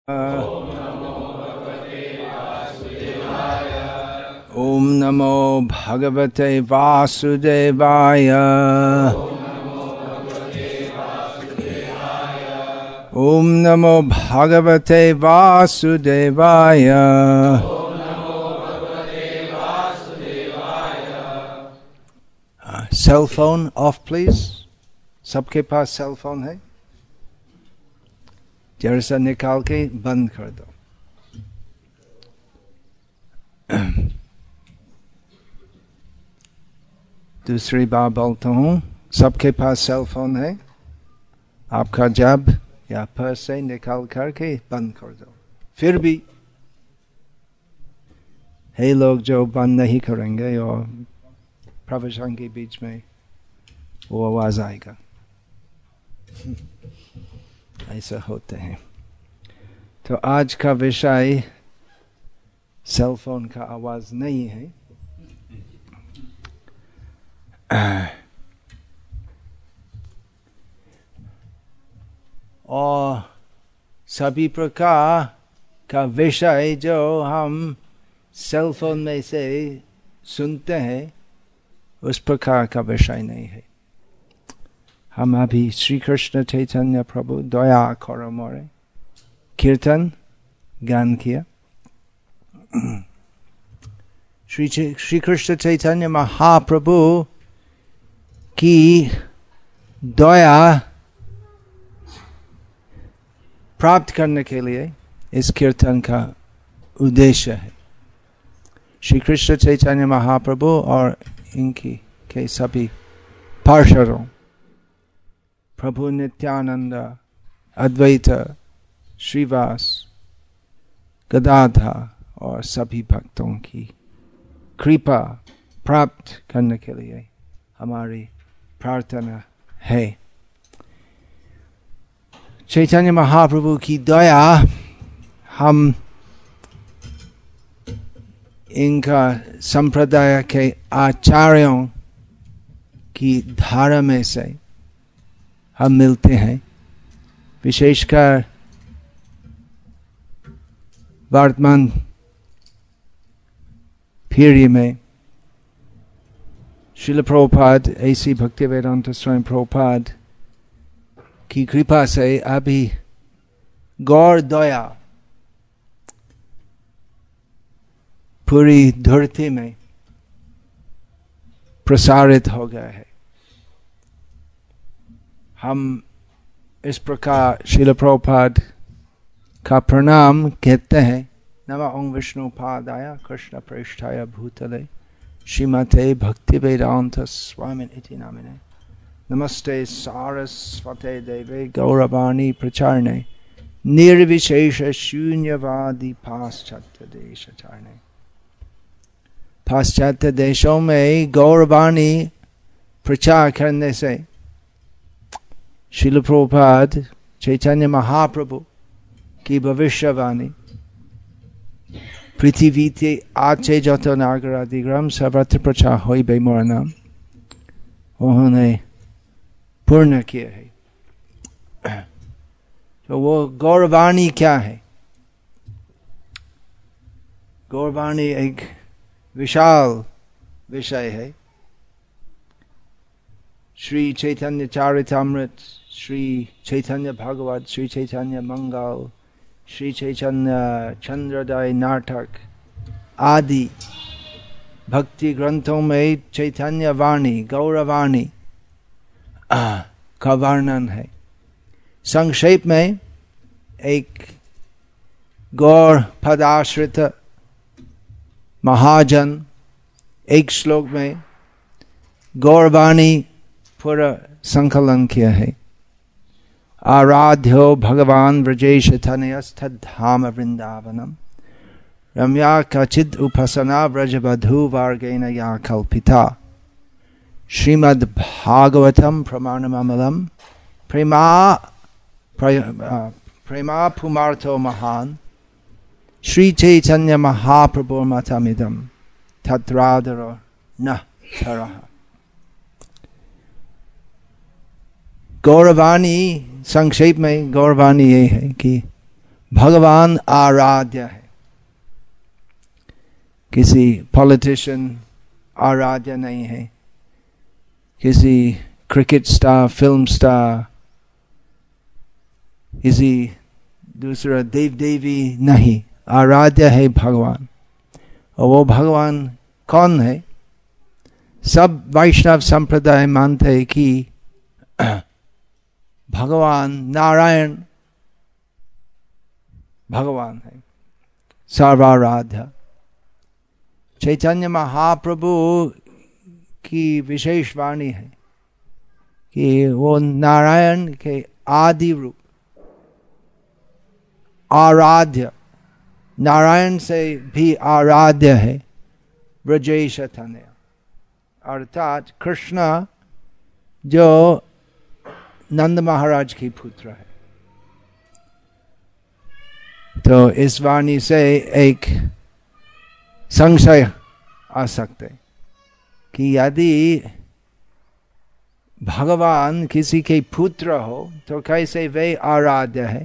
ओम नमो भगवते वासुदेवाय। ओम नमो भगवते वासुदेवाय। Cell phone off please. सबके पास सेल फोन है? जरा सा निकाल के बंद कर दो। दूसरी बार बोलता हूँ, सबके पास सेल फोन है? आपका जब या पर्स से निकाल करके बंद कर दो। फिर भी है लोग जो बंद नहीं करेंगे और प्रवचन के बीच में वो आवाज आएगा। ऐसा होते हैं। तो आज का विषय सेल फोन का आवाज नहीं है। और सभी प्रकार का विषय जो हम सेल फोन में से सुनते हैं उस प्रकार का विषय नहीं है। हम अभी श्री कृष्ण चैतन्य प्रभु दया करो मोरे कीर्तन गान किया। श्री कृष्ण चैतन्य महाप्रभु की दया प्राप्त करने के लिए इस कीर्तन का उद्देश्य है। श्री कृष्ण चैतन्य महाप्रभु और इनकी के सभी पार्षदों, प्रभु नित्यानंद, अद्वैत, श्रीवास, गदाधर और सभी भक्तों की कृपा प्राप्त करने के लिए हमारी प्रार्थना है। चैतन्य महाप्रभु की दया हम इनका संप्रदाय के आचार्यों की धारा में से हम मिलते हैं। विशेषकर वर्तमान पीढ़ी में श्रील प्रभुपाद, ऐसी भक्तिवेदांत स्वामी प्रभुपाद की कृपा से अभी गौर दया पूरी धरती में प्रसारित हो गया है। हम इस प्रकार श्रील प्रभुपाद का प्रणाम कहते हैं। नमः ओं विष्णुपादाय कृष्ण प्रेष्ठाय भूतले श्रीमते भक्तिवेदांत स्वामिन इति नामिने। नमस्ते सारस्वते देवे गौरवाणी प्रचारणे निर्विशेष शून्यवादी पाश्चात्य देशाचारणे। पाश्चात्य देशों में गौरवाणी प्रचार करने से श्रील प्रभुपाद चैतन्य महाप्रभु की भविष्यवाणी पृथ्वीते आचे जत नागरादिग्राम सर्वत्र प्रचार होइबे मोर नाम, उन्होंने पूर्ण किया है। तो वो गौरवाणी क्या है? गौरवाणी एक विशाल विषय है। श्री चैतन्य चरितामृत, श्री चैतन्य भागवत, श्री चैतन्य मंगल, श्री चैतन्य चंद्रोदय नाटक आदि भक्ति ग्रंथों में चैतन्य वाणी, गौरवाणी का वर्णन है। संक्षेप में एक गौर पदाश्रित महाजन एक श्लोक में गौरवाणी पूरा संकलन किया है। आराध्यो भगवान व्रजेश तनयस्तद्धाम वृंदावनम रम्या कचिद उपासना व्रजवधू वार्गेण या कल्पिता श्रीमद् भागवतम प्रमाणममलम प्रेमा पुमार्थो महान श्री चैतन्य महाप्रभु मतमिदम तत्रादरो न तरह। गौरवाणी संक्षेप में गौरवाणी ये है कि भगवान आराध्य है, किसी पॉलिटिशियन आराध्य नहीं है, किसी क्रिकेट स्टार, फिल्म स्टार, किसी दूसरा देव देवी नहीं, आराध्य है भगवान। और वो भगवान कौन है? सब वैष्णव संप्रदाय मानते हैं कि भगवान नारायण भगवान है, सर्वाराध्य। चैतन्य महाप्रभु की विशेष वाणी है कि वो नारायण के आदि रूप, आराध्य, नारायण से भी आराध्य है ब्रजेश तनय, अर्थात कृष्ण जो नंद महाराज की पुत्र है। तो इस वाणी से एक संशय आ सकते कि यदि भगवान किसी के पुत्र हो तो कैसे वे आराध्य है?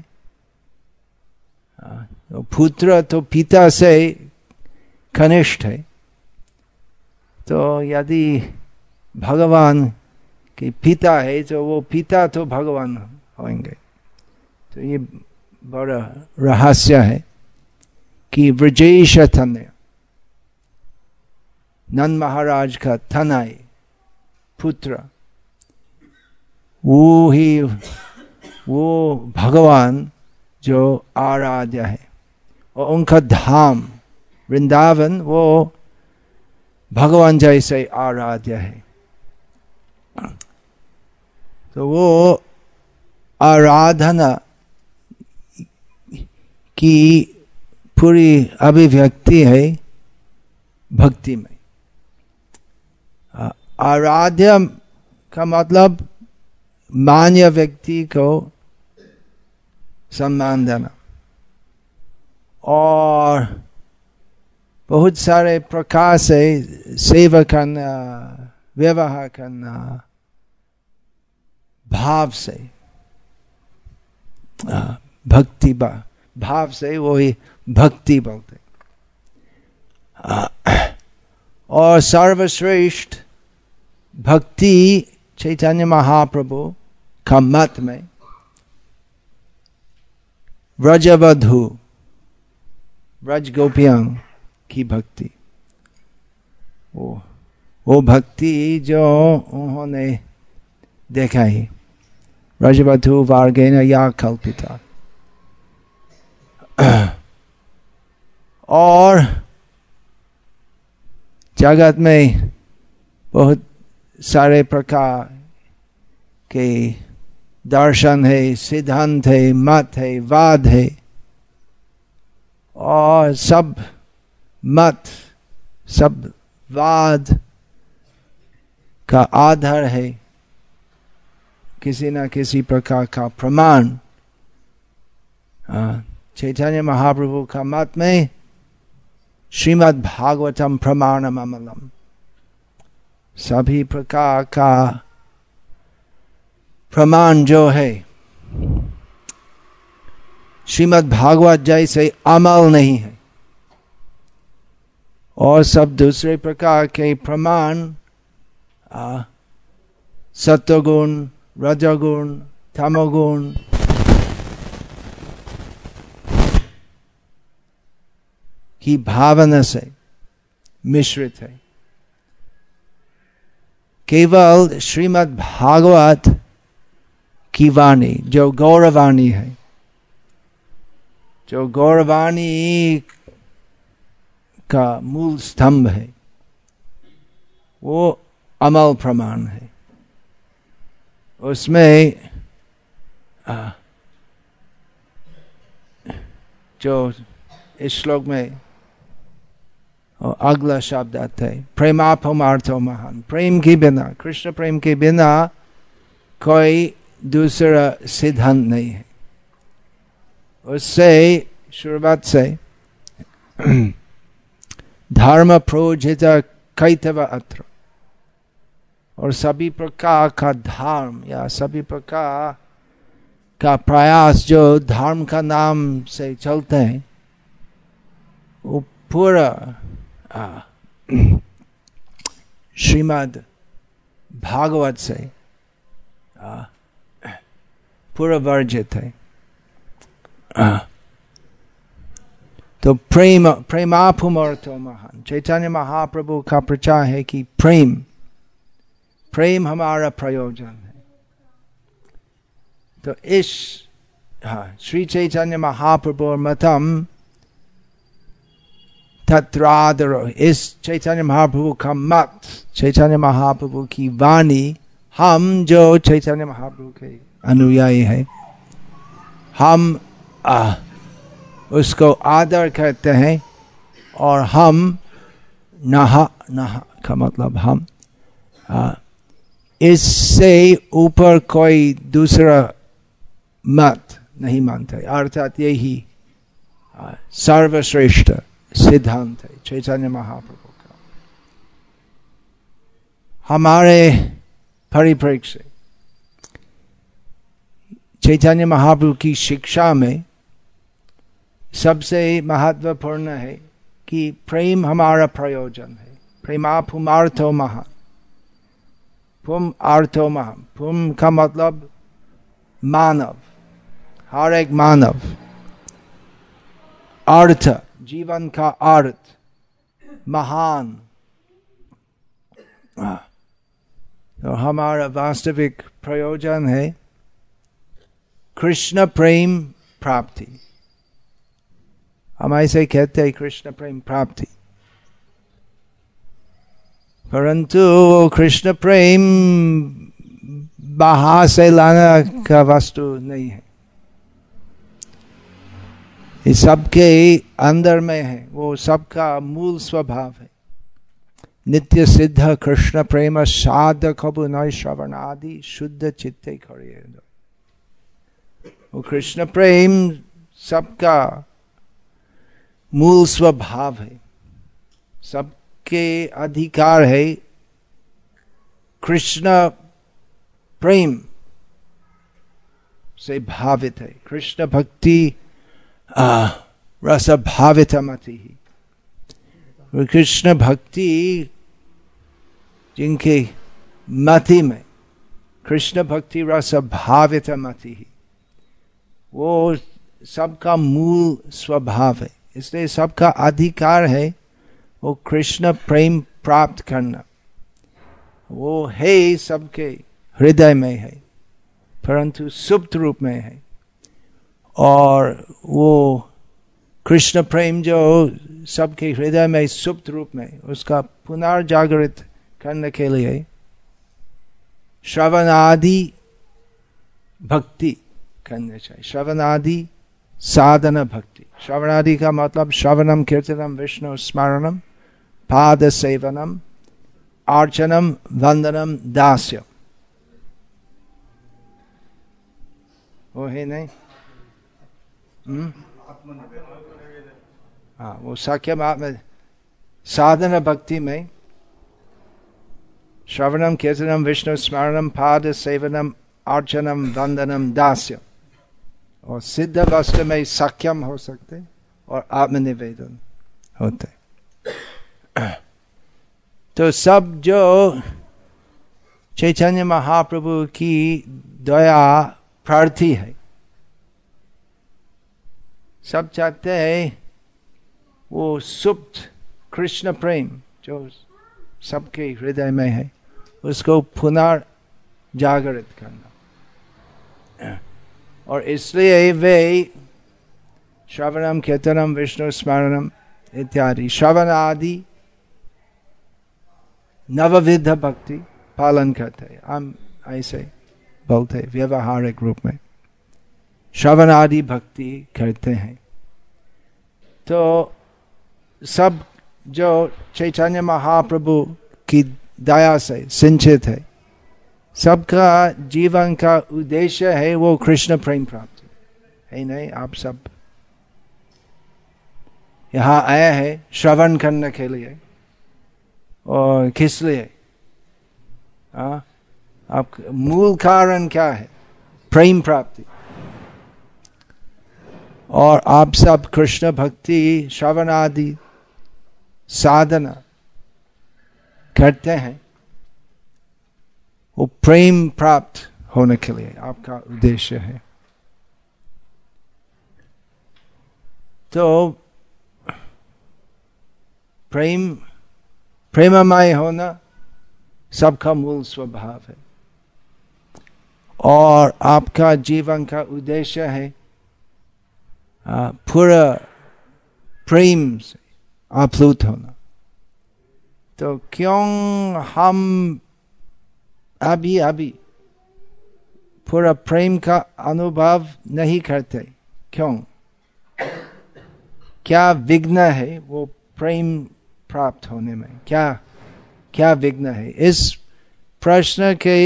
तो पुत्र तो पिता से कनिष्ठ है, तो यदि भगवान के पिता है तो वो पिता तो भगवान होंगे। तो ये बड़ा रहस्य है कि ब्रजेश तनय, नंद महाराज का तनय पुत्र, वो भगवान जो आराध्य है। और उनका धाम वृंदावन वो भगवान जैसे आराध्य है। तो वो आराधना की पूरी अभिव्यक्ति है भक्ति में। आराध्य का मतलब मान्य व्यक्ति को सम्मान देना और बहुत सारे प्रकार से सेवा करना, व्यवहार करना, भाव से, भक्ति भाव से वही भक्ति बोलते। और सर्वश्रेष्ठ भक्ति चैतन्य महाप्रभु का मत में व्रजवधू, व्रज गोपियों की भक्ति, वो भक्ति जो उन्होंने देखा ही, व्रजवधू वार्गेण या कल्पिता। और जगत में बहुत सारे प्रकार के दर्शन है, सिद्धांत है, मत है, वाद है, और सब मत, सब वाद का आधार है किसी न किसी प्रकार का प्रमाण। चैतन्य महाप्रभु का मत में श्रीमद् भागवतम प्रमाणम अमलम, सभी प्रकार का प्रमाण जो है श्रीमद् भागवत जैसे अमल नहीं है। और सब दूसरे प्रकार के प्रमाण सत्वगुण, रजोगुण, तमोगुण की भावना से मिश्रित है। केवल श्रीमद् भागवत की वाणी जो गौरवाणी है, जो गौरवाणी का मूल स्तंभ है, वो अमल प्रमाण है। उसमें जो इस श्लोक में अगला शब्द आता है, प्रेमापमार्थो महान, प्रेम के बिना, कृष्ण प्रेम के बिना कोई दूसरा सिद्धांत नहीं है। उससे शुरुआत से धर्म प्रोजित कैतव अत्र, और सभी प्रकार का धर्म या सभी प्रकार का प्रयास जो धर्म का नाम से चलते हैं वो पूरा श्रीमद् भागवत से पूरा वर्जित है। तो प्रेमापुमर्थो महान, चैतन्य महाप्रभु का प्रचार है कि प्रेम हमारा प्रयोजन है। तो इस श्री चैतन्य महाप्रभु मतम तत्रादरो, इस चैतन्य महाप्रभु का मत, चैतन्य महाप्रभु की वाणी, हम जो चैतन्य महाप्रभु के अनुयायी है हम उसको आदर करते हैं और हम नहा का मतलब हम इससे ऊपर कोई दूसरा मत नहीं मानते, अर्थात यही सर्वश्रेष्ठ सिद्धांत है चैतन्य महाप्रभु का। हमारे परिप्रेक्ष्य से चैतन्य महाप्रभु की शिक्षा में सबसे महत्वपूर्ण है कि प्रेम हमारा प्रयोजन है। प्रेमापुमार्थो महान, पुम आर्थो महान, पुम का मतलब मानव, हर एक मानव, अर्थ जीवन का अर्थ, महान। तो हमारा वास्तविक प्रयोजन है कृष्ण प्रेम प्राप्ति। हम ऐसे कहते हैं कृष्ण प्रेम प्राप्ति, परंतु कृष्ण प्रेम बाहर से लाना का वस्तु नहीं है, ये सबके अंदर में है, वो सबका मूल स्वभाव है। नित्य सिद्ध कृष्ण प्रेम साधक नय श्रवण आदि शुद्ध चित्ते करिए। वो कृष्ण प्रेम सबका मूल स्वभाव है, सबके अधिकार है कृष्ण प्रेम से भावित है। कृष्ण भक्ति रस भावित मति ही, कृष्ण भक्ति जिनके मति में कृष्ण भक्ति रस भावित मति ही, वो सबका मूल स्वभाव है। इसलिए सबका अधिकार है वो कृष्ण प्रेम प्राप्त करना। वो है सबके हृदय में है, परंतु सुप्त रूप में है। और वो कृष्ण प्रेम जो सबके हृदय में सुप्त रूप में, उसका पुनर्जागृत करने के लिए श्रवण आदि भक्ति करने चाहिए। श्रवण आदि साधना भक्ति। श्रवण आदि का मतलब श्रवणम कीर्तनम विष्णु स्मरणम पाद सेवनम अर्चनम वंदनम दास्यम, वो है नहीं? हाँ, वो साख्यम आत्म साधना भक्ति में श्रवणम कीर्तनम विष्णु स्मरणम पाद सेवनम अर्चनम वंदनम दास्यम, और सिद्ध वस्तु में साख्यम हो सकते और आत्मनिवेदन होते। तो सब जो चैतन्य महाप्रभु की दया प्रार्थी है, सब चाहते हैं वो सुप्त कृष्ण प्रेम जो सबके हृदय में है उसको पुनर्जागृत करना। और इसलिए वे श्रवणम कीर्तनम विष्णु स्मरणम इत्यादि श्रवण आदि नवविध भक्ति पालन करते हैं। हम ऐसे बोलते व्यवहारिक रूप में श्रवण आदि भक्ति करते हैं। तो सब जो चैतन्य महाप्रभु की दया से सिंचित है, सबका जीवन का उद्देश्य है वो कृष्ण प्रेम प्राप्ति है। नहीं, आप सब यहाँ आए हैं श्रवण करने के लिए, और किस लिए? आप मूल कारण क्या है? प्रेम प्राप्ति। और आप सब कृष्ण भक्ति श्रवण आदि साधना करते हैं, वो प्रेम प्राप्त होने के लिए आपका उद्देश्य है। तो प्रेममय होना सबका मूल स्वभाव है, और आपका जीवन का उद्देश्य है पूरा प्रेम से आप्लुत होना। तो क्यों हम अभी पूरा प्रेम का अनुभव नहीं करते? क्यों? क्या विघ्न है वो प्रेम प्राप्त होने में? क्या विघ्न है? इस प्रश्न के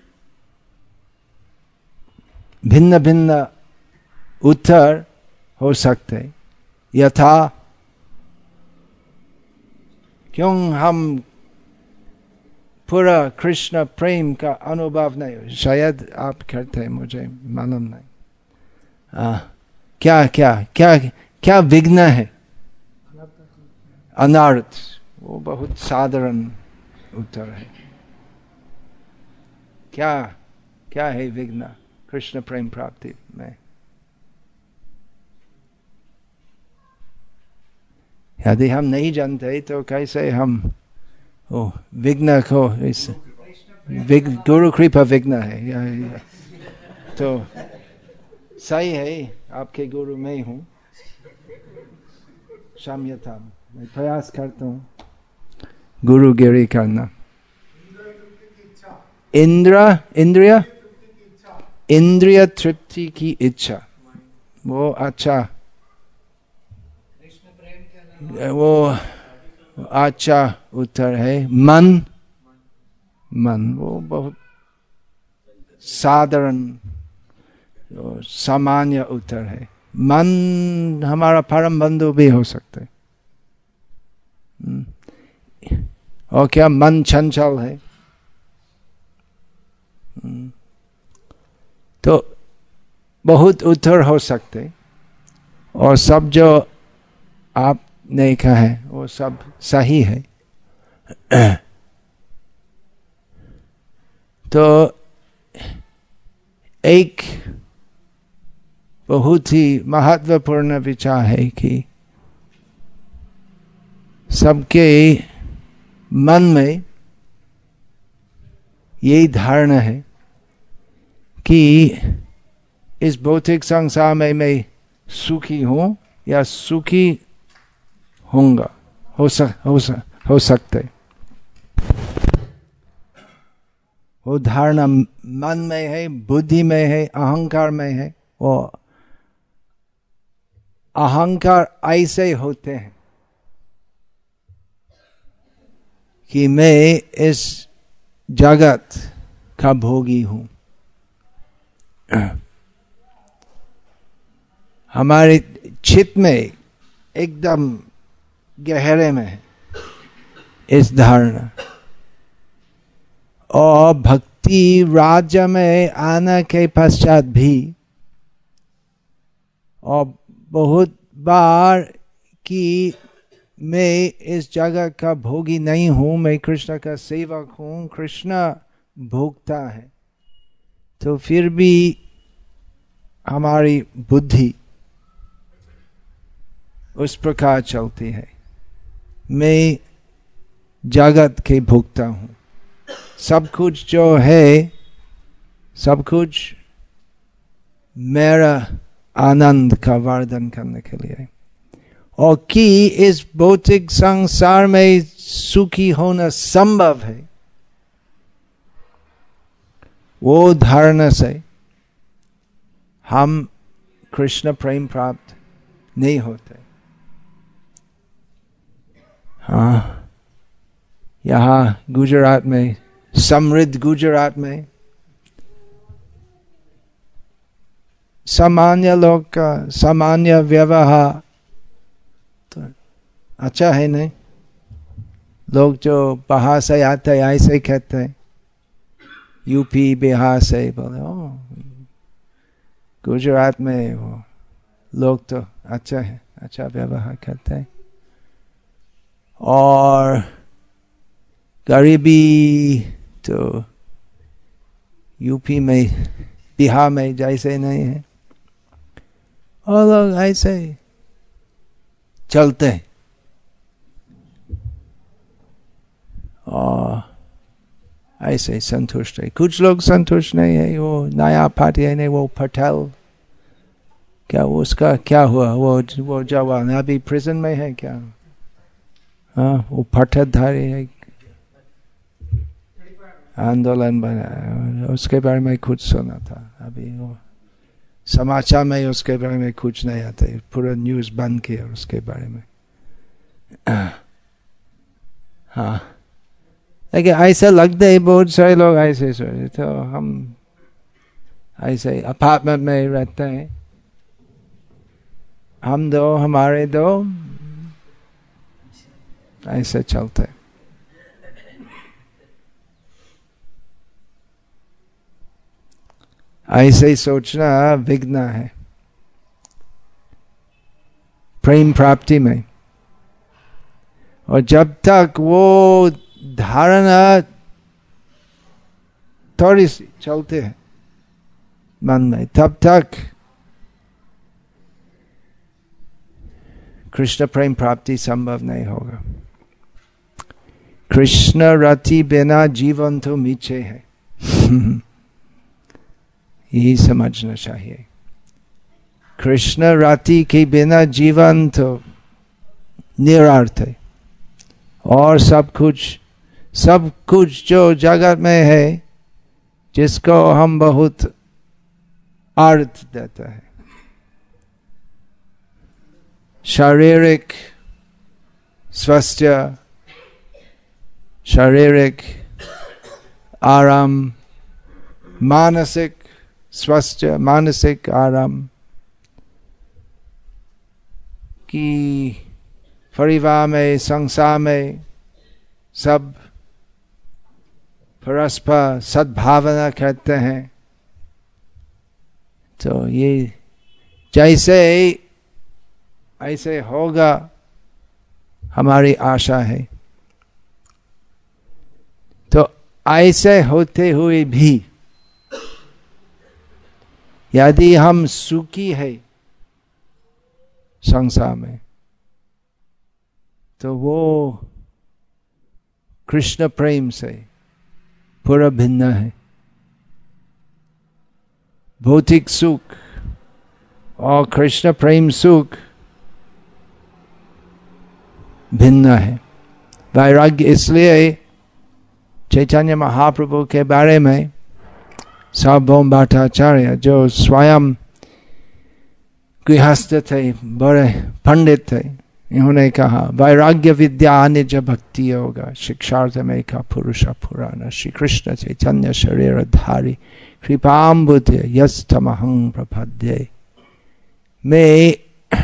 भिन्न भिन्न उत्तर हो सकते। यथा क्यों हम पूरा कृष्ण प्रेम का अनुभव नहीं? शायद आप करते हैं, मुझे मालूम नहीं। क्या विघ्न है? अनर्थ। वो बहुत साधारण उत्तर है। क्या है विघ्न कृष्ण प्रेम प्राप्ति में? यदि हम नहीं जानते तो कैसे हम विघ्न को इस गुरु कृपा विघ्न है तो सही है, आपके गुरु में हूँ, क्षम्यता, मैं प्रयास करता हूँ गुरुगिरी करना। इंद्रिय तृप्ति की इच्छा, वो अच्छा, वो अच्छा उत्तर है। मन वो बहुत साधारण सामान्य उत्तर है। मन हमारा परम बंधु भी हो सकते। और क्या मन चंचल है? तो बहुत उत्तर हो सकते, और सब जो आपने कहा है वो सब सही है। तो एक बहुत ही महत्वपूर्ण विचार है कि सबके मन में यही धारणा है कि इस भौतिक संसार में मैं सुखी हूं या सुखी होऊंगा, हो सकते। वो धारणा मन में है, बुद्धि में है, अहंकार में है। वो अहंकार ऐसे होते हैं कि मैं इस जगत का भोगी हूं। हमारे चित्त में एकदम गहरे में है इस धारणा, और भक्ति राज्य में आने के पश्चात भी, और बहुत बार कि मैं इस जगह का भोगी नहीं हूं, मैं कृष्ण का सेवक हूं, कृष्ण भोगता है। तो फिर भी हमारी बुद्धि उस प्रकार चलती है, मैं जगत के भोक्ता हूं। सब कुछ जो है, सब कुछ मेरा आनंद का वर्धन करने के लिए, और कि इस भौतिक संसार में सुखी होना संभव है, वो धारणा से हम कृष्ण प्रेम प्राप्त नहीं होते। हाँ, यहाँ गुजरात में, समृद्ध गुजरात में सामान्य लोग का सामान्य व्यवहार तो अच्छा है नहीं? लोग जो बाहर से आते हैं ऐसे कहते हैं, यूपी बिहार से, बोले ओ गुजरात में वो लोग तो अच्छा है, अच्छा व्यवहार करते हैं। और गरीबी तो यूपी में बिहार में जैसे नहीं है, और लोग ऐसे चलते हैं। और ऐसे संतुष्ट है। कुछ लोग संतुष्ट नहीं है, वो नया पार्टी है नहीं, वो पटेल, क्या उसका क्या हुआ, वो जवान अभी प्रिजन में है क्या? हाँ, वो पटेलधारी है, आंदोलन बना, उसके बारे में कुछ सुना था अभी। वो समाचार में उसके बारे में कुछ नहीं आता, पूरा न्यूज बंद किया उसके बारे में। हाँ, लेकिन ऐसा लगता है बहुत सारे लोग ऐसे सोचते, तो हम ऐसे अपार्टमेंट में रहते हैं, हम दो हमारे दो, ऐसे चलते। ऐसे ही सोचना विघ्न है प्रेम प्राप्ति में। और जब तक वो धारणा थोड़ी सी चलते हैं मन में, तब तक कृष्ण प्रेम प्राप्ति संभव नहीं होगा। कृष्ण रति बिना जीवन तो मीठे है। यही समझना चाहिए। कृष्ण रति के बिना जीवन तो निरर्थ है। और सब कुछ जो जगत में है, जिसको हम बहुत अर्थ देता है, शारीरिक स्वास्थ्य, शारीरिक आराम, मानसिक स्वास्थ्य, मानसिक आराम, कि परिवार में, संसार में सब परस्पर सद्भावना करते हैं। तो ये जैसे ऐसे होगा हमारी आशा है। तो ऐसे होते हुए भी यदि हम सुखी है संसार में, तो वो कृष्ण प्रेम से पूरा भिन्न है। भौतिक सुख और कृष्ण प्रेम सुख भिन्न है। वैराग्य इसलिए चैतन्य महाप्रभु के बारे में सार्वभौम भट्टाचार्य, जो स्वयं गृहस्थ थे, बड़े पंडित थे, इन्होंने कहा, वैराग्य विद्या निज भक्ति योगा शिक्षार्थ में का पुरुष पुराण श्री कृष्ण चैतन्य शरीर धारी कृपाम्बुधे यस्तमहं प्रपद्ये। मैं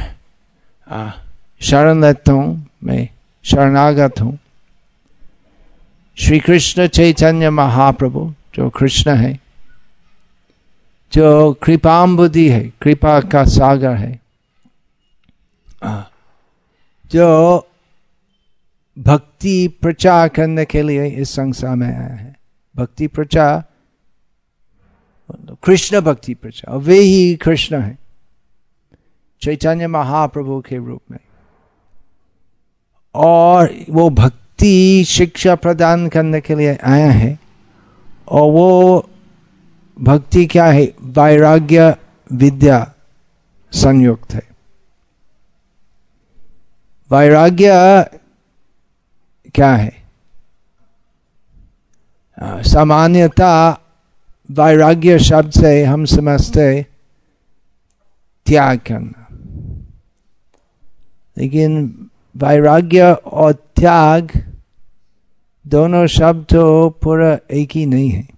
शरण लेता हूँ, मैं शरणागत हूँ श्री कृष्ण चैतन्य महाप्रभु, जो कृष्ण है, जो कृपाम्बुधि है, कृपा का सागर है, जो भक्ति प्रचार करने के लिए इस संसार में आया है। भक्ति प्रचार, कृष्ण भक्ति प्रचार, वे ही कृष्ण है चैतन्य महाप्रभु के रूप में। और वो भक्ति शिक्षा प्रदान करने के लिए आया है। और वो भक्ति क्या है? वैराग्य विद्या संयुक्त है। वैराग्य क्या है? सामान्यता वैराग्य शब्द से हम समझते त्याग करना, लेकिन वैराग्य और त्याग दोनों शब्द तो पूरा एक ही नहीं है।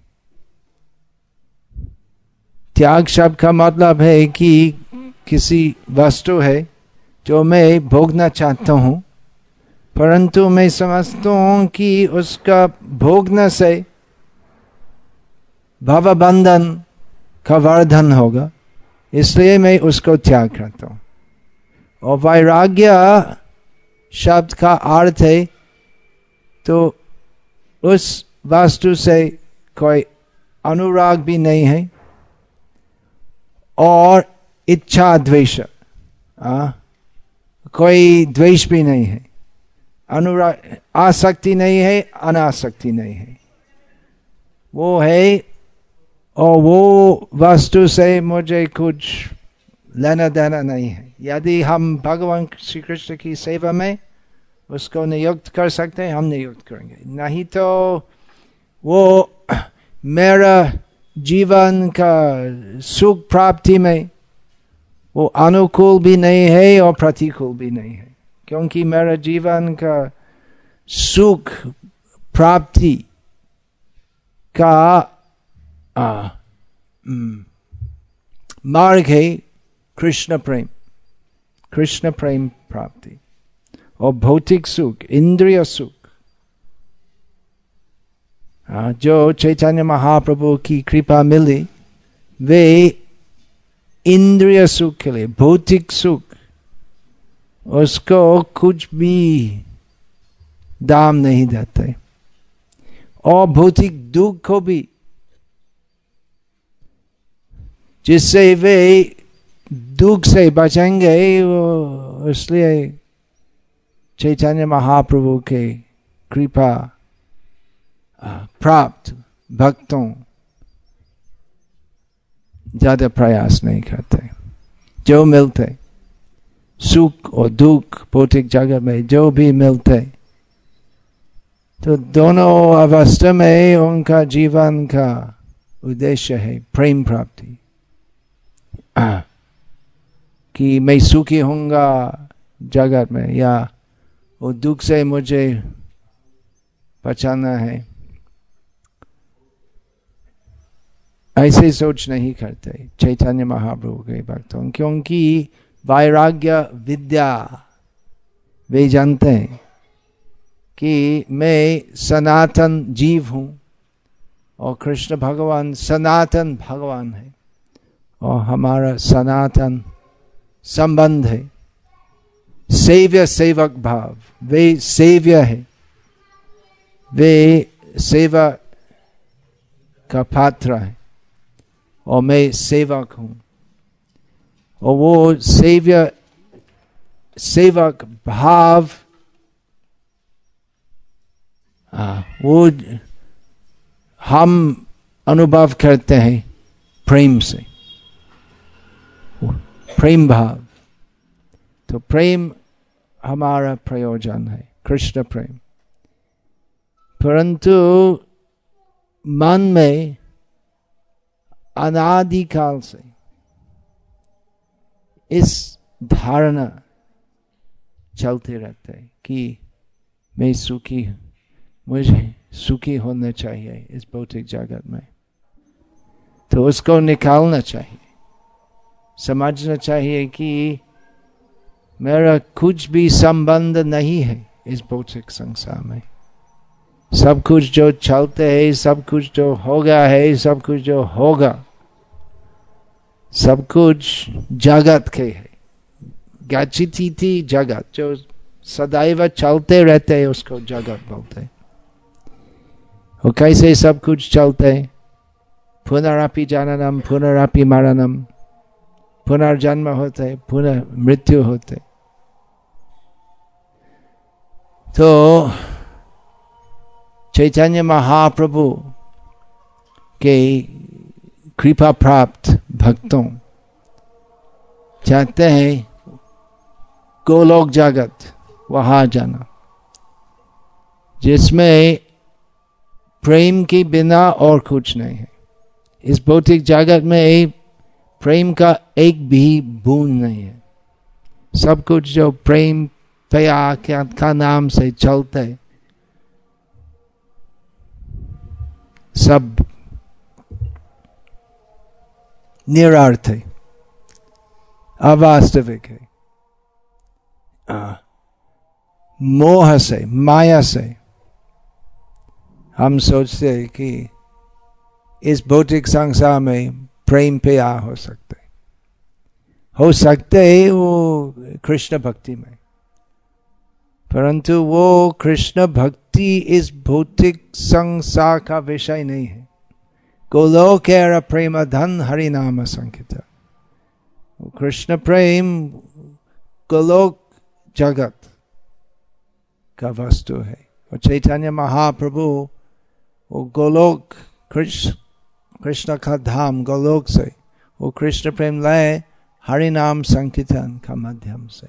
त्याग शब्द का मतलब है कि किसी वस्तु है जो मैं भोगना चाहता हूँ, परंतु मैं समझता हूँ कि उसका भोगने से भवबंधन का वर्धन होगा, इसलिए मैं उसको त्याग करता हूँ। और वैराग्य शब्द का अर्थ है तो उस वस्तु से कोई अनुराग भी नहीं है और इच्छा द्वेष, कोई द्वेष भी नहीं है, अनुराग आसक्ति नहीं है, अनासक्ति नहीं है, वो है और वो वस्तु से मुझे कुछ लेना देना नहीं है। यदि हम भगवान श्री कृष्ण की सेवा में उसको नियुक्त कर सकते हैं हम नियुक्त करेंगे, नहीं तो वो मेरा जीवन का सुख प्राप्ति में वो अनुकूल भी नहीं है और प्रतिकूल भी नहीं है, क्योंकि मेरा जीवन का सुख प्राप्ति का मार्ग है कृष्ण प्रेम प्राप्ति और भौतिक सुख, इंद्रिय सुख, जो चैतन्य महाप्रभु की कृपा मिली वे इंद्रिय सुख के लिए, भौतिक सुख उसको कुछ भी दाम नहीं देते और भौतिक दुख को भी, जिससे वे दुख से बचेंगे, इसलिए चैतन्य महाप्रभु के कृपा प्राप्त भक्तों ज्यादा प्रयास नहीं करते। जो मिलते सुख और दुख भौतिक जगत में जो भी मिलते तो दोनों अवस्था में उनका जीवन का उद्देश्य है प्रेम प्राप्ति, कि मैं सुखी होऊंगा जगत में या वो दुख से मुझे बचाना है, ऐसे सोच नहीं करते चैतन्य महाप्रभु के भक्तों, क्योंकि वैराग्य विद्या वे जानते हैं कि मैं सनातन जीव हूं और कृष्ण भगवान सनातन भगवान है और हमारा सनातन संबंध है सेव्य सेवक भाव, वे सेव्य है, वे सेवा का पात्र है और मैं सेवक हूं और वो सेवक भाव वो हम अनुभव करते हैं प्रेम से, प्रेम भाव। तो प्रेम हमारा प्रयोजन है, कृष्ण प्रेम। परंतु मन में अनादिकाल से इस धारणा चलते रहते है कि मैं सुखी, मुझे सुखी होना चाहिए इस भौतिक जगत में, तो उसको निकालना चाहिए, समझना चाहिए कि मेरा कुछ भी संबंध नहीं है इस भौतिक संसार में। सब कुछ जो चलते है, सब कुछ जो हो गया है, सब कुछ जो होगा, सब कुछ जगत के है। गच्छति जगत, जो सदैव चलते रहते हैं उसको जगत बोलते हैं। और कैसे सब कुछ चलते हैं? पुनरपि जननम पुनरपि मरणम, पुनर्जन्म होते, पुनः मृत्यु होते। तो चैतन्य महाप्रभु के कृपा प्राप्त भक्तों चाहते हैं गोलोक जगत, वहां जाना जिसमें प्रेम के बिना और कुछ नहीं है। इस भौतिक जगत में प्रेम का एक भी बूंद नहीं है। सब कुछ जो प्रेम प्यार का नाम से चलते सब निरर्थ है, अवास्तविक है। मोह से, माया से हम सोचते हैं कि इस भौतिक संसार में प्रेम प्यार हो सकते, हो सकते हैं वो कृष्ण भक्ति में, परंतु वो कृष्ण भक्ति इस भौतिक संसार का विषय नहीं है। गोलोक प्रेम धन हरि नाम संकीर्तन, कृष्ण प्रेम गोलोक जगत का वस्तु है। और चैतन्य महाप्रभु वो गोलोक कृष्ण का धाम गोलोक से वो कृष्ण प्रेम लाए हरि नाम संकीर्तन का माध्यम से।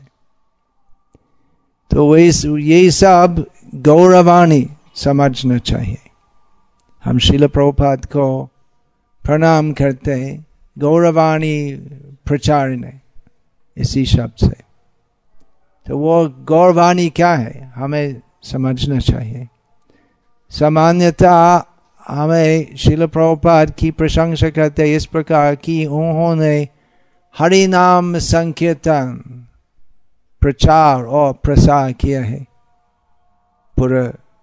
तो ये सब गौरवाणी समझना चाहिए। हम श्रील प्रभुपाद को प्रणाम करते हैं गौरवाणी प्रचारिणे इसी शब्द से। तो वो गौरवाणी क्या है हमें समझना चाहिए। सामान्यतः हमें श्रील प्रभुपाद की प्रशंसा करते इस प्रकार कि उन्होंने हरि नाम संकीर्तन प्रचार और प्रसार किया है पूरे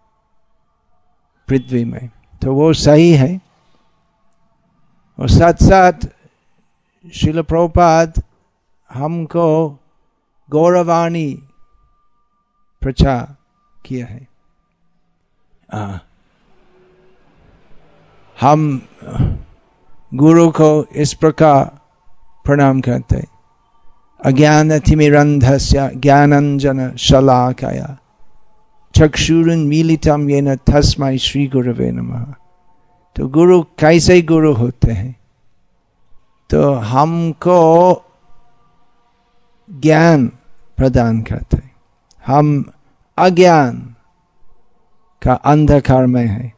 पृथ्वी में। तो वो सही है। और साथ साथ श्रील प्रभुपाद हमको गौरवाणी प्रचार किया है। हम गुरु को इस प्रकार प्रणाम करते, अज्ञानतिमिरन्धस्य ज्ञानाञ्जन शलाकया चक्षुरुन्मीलितं येन तस्मै श्री गुरवे नमः। तो गुरु कैसे गुरु होते हैं? तो हमको ज्ञान प्रदान करते। हम अज्ञान का अंधकार में है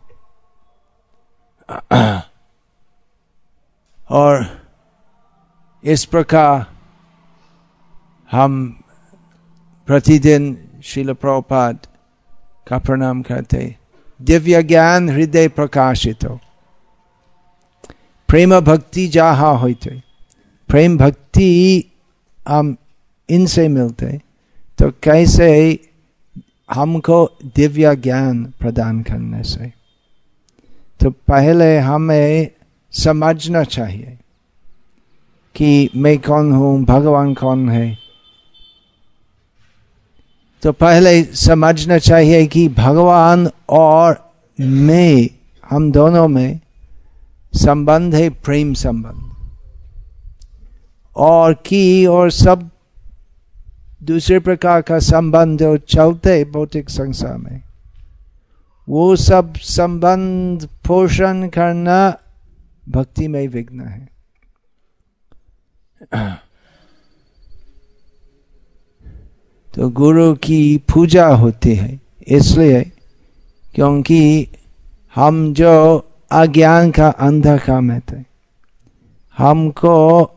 और इस प्रकार हम प्रतिदिन श्रील प्रभुपाद का प्रणाम करते। दिव्य ज्ञान हृदय प्रकाशित हो, प्रेम भक्ति जहाँ होते। प्रेम भक्ति हम इनसे मिलते, तो कैसे हमको दिव्य ज्ञान प्रदान करने से? तो पहले हमें समझना चाहिए कि मैं कौन हूँ, भगवान कौन है। तो पहले समझना चाहिए कि भगवान और मैं, हम दोनों में संबंध है प्रेम संबंध, और सब दूसरे प्रकार का संबंध जो चलते भौतिक संसार में, वो सब संबंध पोषण करना भक्ति में विघ्न है। तो गुरु की पूजा होती है इसलिए क्योंकि हम जो अज्ञान का अंधकार में थे, हमको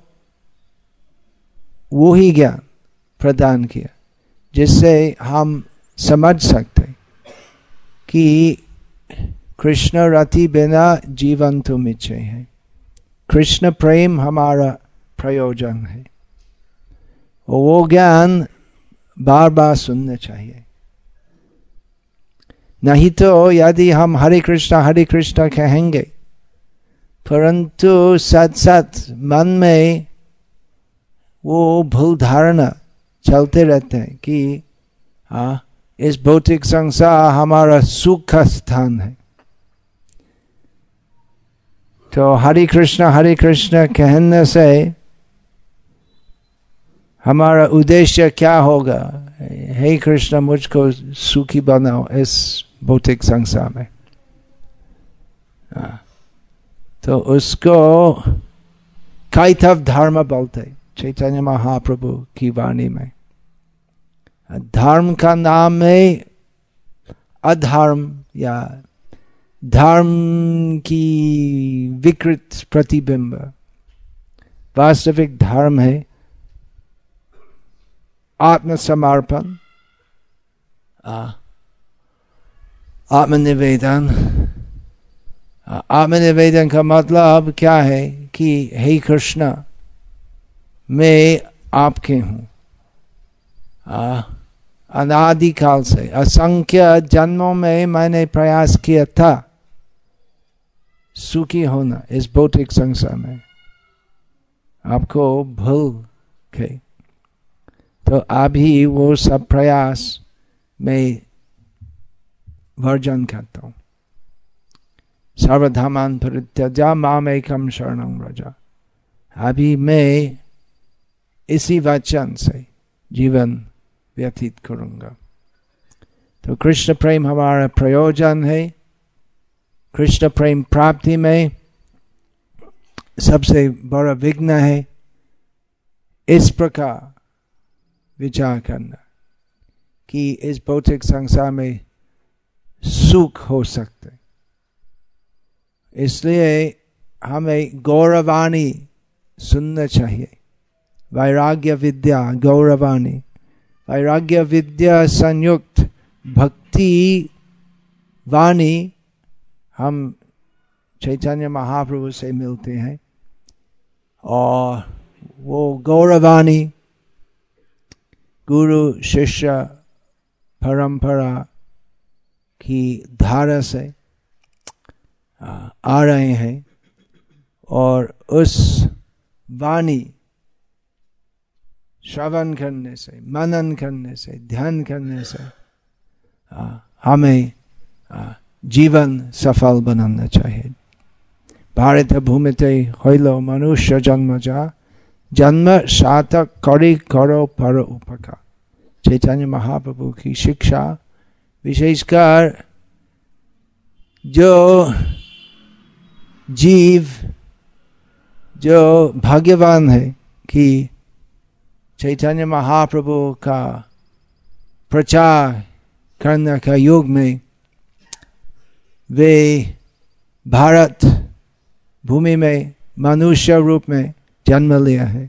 वही ज्ञान प्रदान किया जिससे हम समझ सकते कि कृष्ण रति बिना जीवन तो मिच्छे है। कृष्ण प्रेम हमारा प्रयोजन है। वो ज्ञान बार बार सुनना चाहिए। नहीं तो यदि हम हरे कृष्णा कहेंगे परंतु साथ साथ मन में वो भूल धारणा चलते रहते हैं कि इस भौतिक संसार हमारा सुख का स्थान है, तो हरे कृष्ण कहने से हमारा उद्देश्य क्या होगा? हे कृष्ण मुझको सुखी बनाओ इस भौतिक संसार में। तो उसको कैतव धर्म बोलते चैतन्य महाप्रभु की वाणी में। धर्म का नाम है अधर्म या धर्म की विकृत प्रतिबिंब। वास्तविक धर्म है आत्मसमर्पण, आत्मनिवेदन। आत्मनिवेदन का मतलब क्या है कि हे कृष्ण मैं आपके हूँ। अनादिकाल से असंख्य जन्मों में मैंने प्रयास किया था सुखी होना इस भौतिक संसार में। आपको भूल के। तो अभी वो सब प्रयास मैं वर्जन करता हूँ। सर्वधर्मान् परित्यज्य मामेकं शरणं व्रज। अभी मैं इसी वचन से जीवन व्यतीत करूंगा। तो कृष्ण प्रेम हमारा प्रयोजन है। कृष्ण प्रेम प्राप्ति में सबसे बड़ा विघ्न है इस प्रकार विचार करना कि इस भौतिक संसार में सुख हो सकते। इसलिए हमें गौरवाणी सुनना चाहिए। वैराग्य विद्या गौरवाणी, वैराग्य विद्या संयुक्त भक्ति वाणी हम चैतन्य महाप्रभु से मिलते हैं। और वो गौरवाणी गुरु शिष्य परंपरा की धारा से आ रहे हैं। और उस वाणी श्रवण करने से, मनन करने से, ध्यान करने से हमें जीवन सफल बनाना चाहिए। भारत भूमिते हइलो मनुष्य जन्मजा, जन्म सार्थक करी करो पर उपकार। चैतन्य महाप्रभु की शिक्षा विशेषकर जो जीव जो भाग्यवान है कि चैतन्य महाप्रभु का प्रचार करने का युग में वे भारत भूमि में मनुष्य रूप में जन्म लिया है।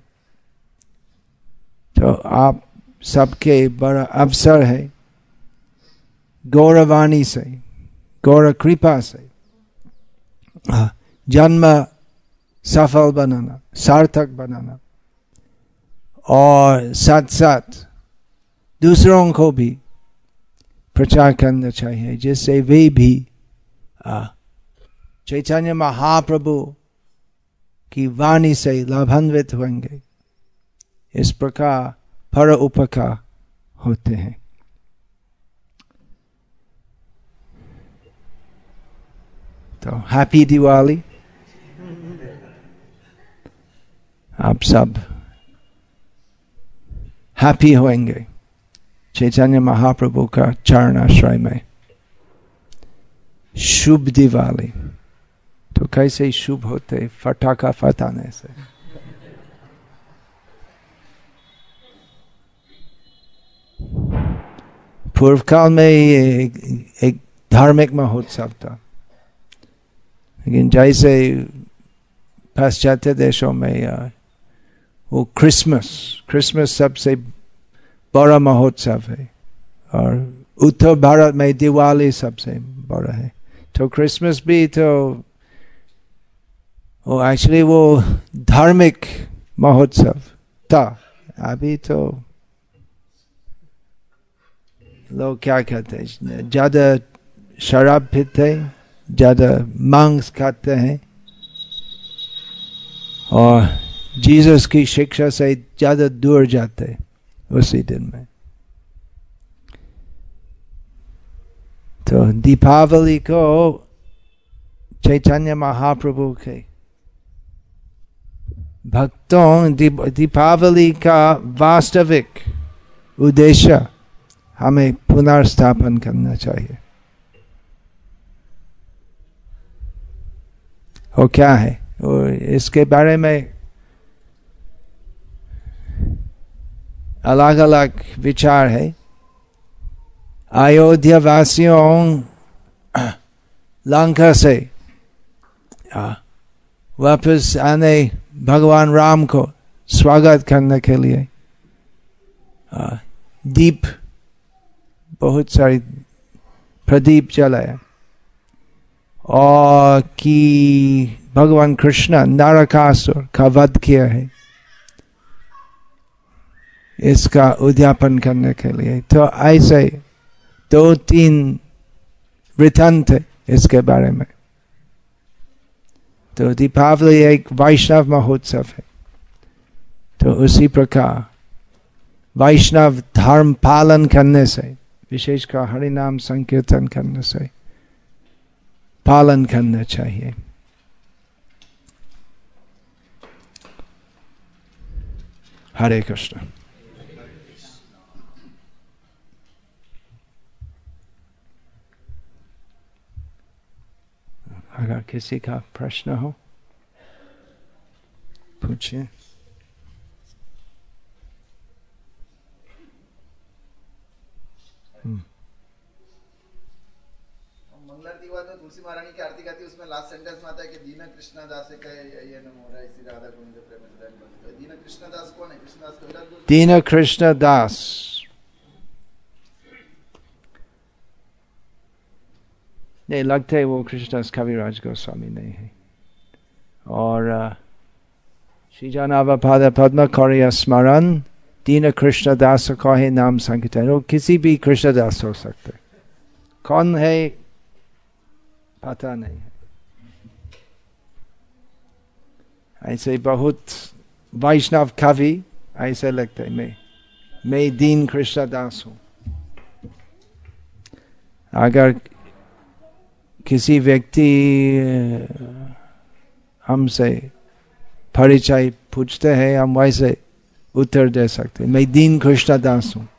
तो आप सबके बड़ा अवसर है गौरवाणी से, गौर कृपा से जन्म सफल बनाना, सार्थक बनाना और साथ साथ दूसरों को भी प्रचार करना चाहिए जिससे वे भी चैतन्य महाप्रभु की वाणी से लाभान्वित होंगे। इस प्रकार पर उपकार होते हैं। तो हैप्पी दिवाली। आप सब हैप्पी होंगे चैतन्य महाप्रभु का चरण आश्रय में। शुभ दिवाली। तो कैसे शुभ होते? फटाका फटाने से। पूर्व काल में एक धार्मिक महोत्सव था, लेकिन जैसे पाश्चात्य देशों में वो क्रिसमस सबसे बड़ा महोत्सव है और उत्तर भारत में दिवाली सबसे बड़ा है। तो क्रिसमस भी तो वो एक्चुअली वो धार्मिक महोत्सव था। अभी तो लोग क्या कहते हैं, ज्यादा शराब पीते, ज्यादा मांस खाते हैं और जीसस की शिक्षा से ज्यादा दूर जाते उसी दिन में। तो दीपावली को चैतन्य महाप्रभु के भक्तों, दीपावली का वास्तविक उद्देश्य हमें पुनर्स्थापन करना चाहिए। वो क्या है? और इसके बारे में अलग अलग विचार है। अयोध्या वासियों लंका से वापस आने भगवान राम को स्वागत करने के लिए दीप, बहुत सारी प्रदीप जलाया और कि भगवान कृष्ण नरकासुर का वध किया है, इसका उद्यापन करने के लिए। तो ऐसे 2-3 वृत्तांत थे इसके बारे में। तो दीपावली एक वैष्णव महोत्सव है। तो उसी प्रकार वैष्णव धर्म पालन करने से, विशेषकर हरि नाम संकीर्तन करने से पालन करना चाहिए। हरे कृष्ण। अगर किसी का प्रश्न हो पूछिए। मंगलारती हुआ तो तुलसी महारानी की आरती गाती, उसमें लास्ट सेंटेंस में आता है कि दीन कृष्ण दास कहे ये नमो रहा इसी राधा गोविंद प्रेम सदा निरंतर। दीन कृष्ण दास कौन है? कृष्ण दास कविराज गोस्वामी। दीन कृष्ण दास नहीं लगते, वो कृष्णदास कविराज गोस्वामी नहीं है। और श्री जनावपाद पद्म करिया स्मरण दीन कृष्ण दास कहे नाम संकीर्तन। वो किसी भी कृष्णदास हो सकते, कौन है पता नहीं है। ऐसे बहुत वैष्णव कवि ऐसे लगते मैं दीन कृष्णदास हूं। अगर किसी व्यक्ति हमसे परिचय पूछते हैं, हम वैसे उत्तर दे सकते, मैं दीन कृष्णदास हूं।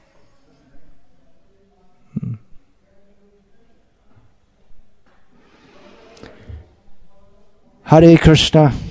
हरे कृष्णा।